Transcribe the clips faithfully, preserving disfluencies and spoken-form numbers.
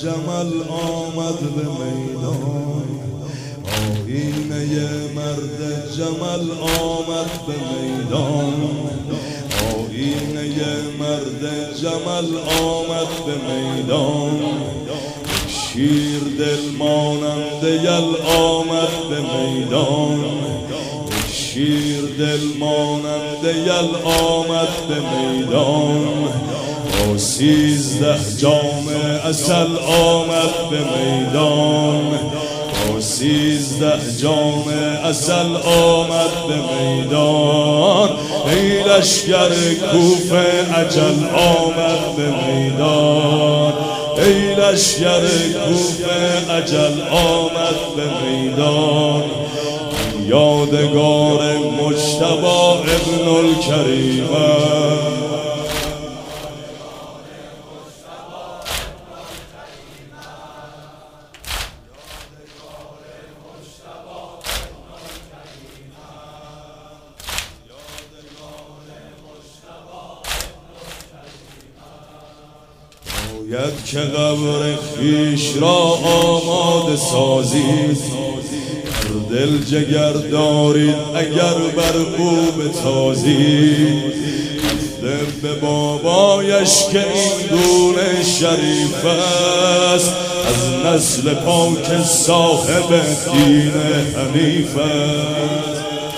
جمل آمد به میدان، آینه مرد جمل آمد به میدان، آینه مرد جمل آمد به میدان. شیر دل مانند یل آمد به میدان، شیر دل مانند یل آمد به میدان. با سیزده جام عسل آمد به میدان، با سیزده جام عسل آمد به میدان. ای لشکر کوفه اجل آمد به میدان، ای لشکر کوفه اجل آمد به میدان. یادگار مجتبی ابن الکریم، باید که قبر خویش را آماده سازید، دل جگر دارید اگر بر او بتازید. رفته به بابایش که این گونه شریف است، از نسل پاک صاحب دین حنیف است.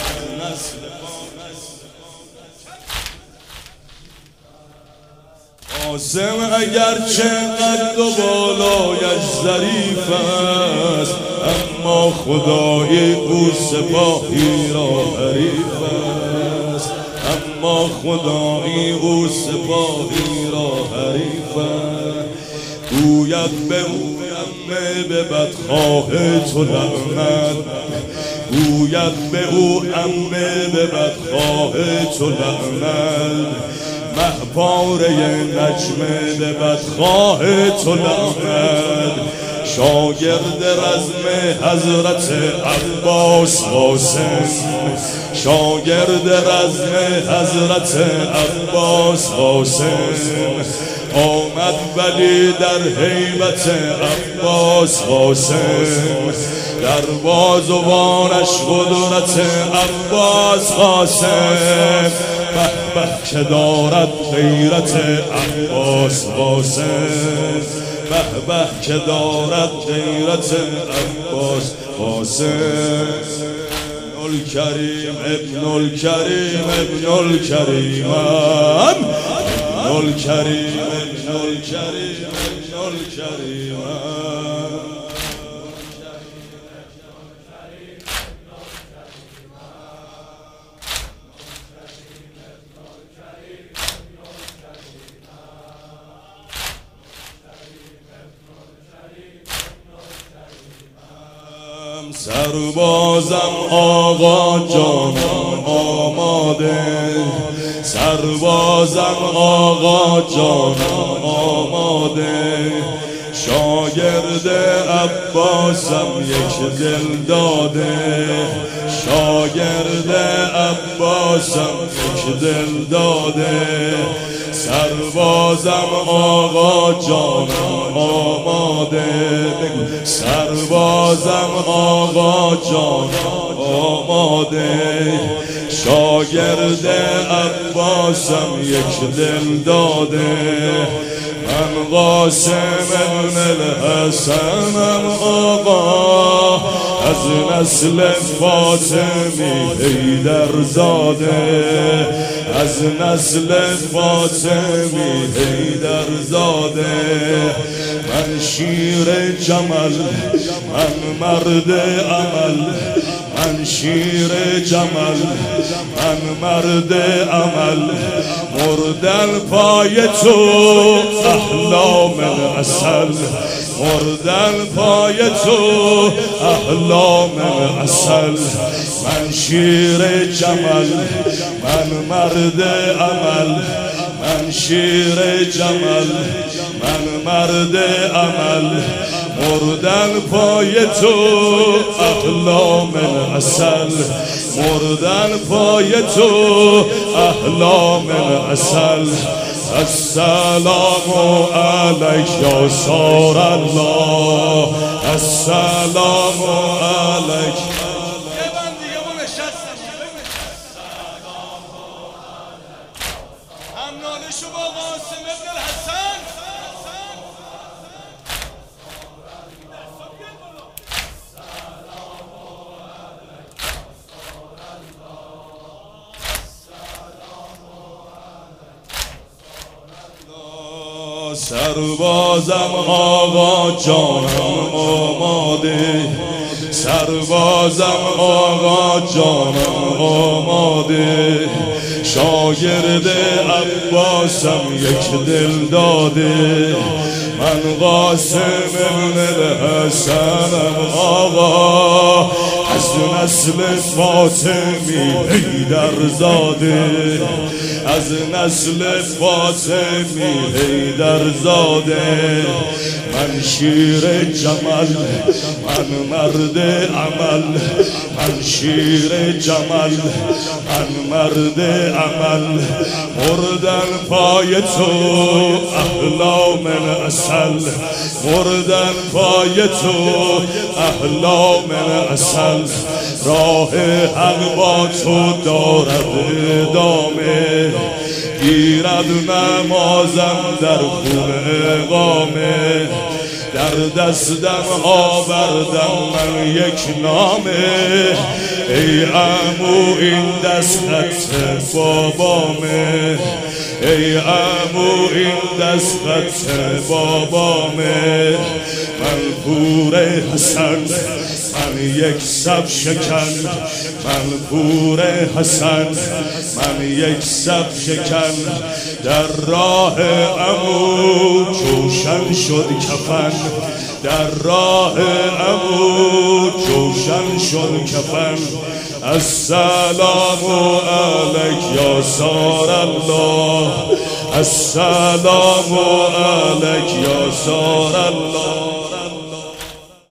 قاسم اگرچه قد و بالایش ظریف است، اما خدای او سپاهی را حریف است، اما خدای او سپاهی را حریف است. گوید به او عمه به بدخواه تو لعنت، گوید به او عمه به بدخواه تو لعنت. مهپاره نجمه به بدخواه تو لعنت. شاگرد رزم حضرت عباس قاسم، شاگرد رزم حضرت عباس قاسم. آمد ولی در هیبت عباس قاسم، در بازوانش قدرت عباس قاسم. به به که دارد غیرت عباس قاسم، به به که دارد غیرت عباس قاسم. ابن الکریم ابن الکریم ابن الکریم ابن الکریم ابن الکریم ابن الکریم. سربازم آقا جانم آماده، سربازم آقا جانم آماده. شاگرد عباسم یک دل داده، شاگرد عباسم یک دل داده. سربازم آقا جانم آماده، سربازم آقا جانم آماده. شاگرد عباسم یک دل داده. من قاسم ابن الحسنم آقا، از نسل فاطمی حیدر زاده، از نسل فاطمی حیدر زاده. من شیر جمل، من مرد عمل، من شیر جمل، من مرد عمل. مردن پای تو احلام العسل، مردن پای تو احلام العسل. من شیر جمل، من مرد عمل، من شیر جمل، من مرد عمل. مردن پای تو احلام العسل، مردن پای تو احلام العسل. السلام علیک یا سار الله السلام علیک. سربازم آقا جانم آماده سربازم آقا جانم آماده شاگرد عباسم یک دل داده من قاسم ابن الحسنم آقا از نسل فاطمی حیدر زاده از نسل فاطمی حیدر زاده من شیر جمل من مرد عمل من شیر جمل من مرد عمل مردن پای تو احلا من اصل مردن پای تو احلا من اصل راه حق با تو دارد ادامه گیرد نمازم در خون اقامه در دستم آوردم من یک نامه ای عمو این دست خط بابامه ای عمو این دست خط بابامه من پور حسن من یک سب شکن من پور حسن من یک سب شکن در راه عمو جوشن شد کفن در راه عمو جوشن شد کفن السلام علیک یا سار الله السلام علیک یا سار الله.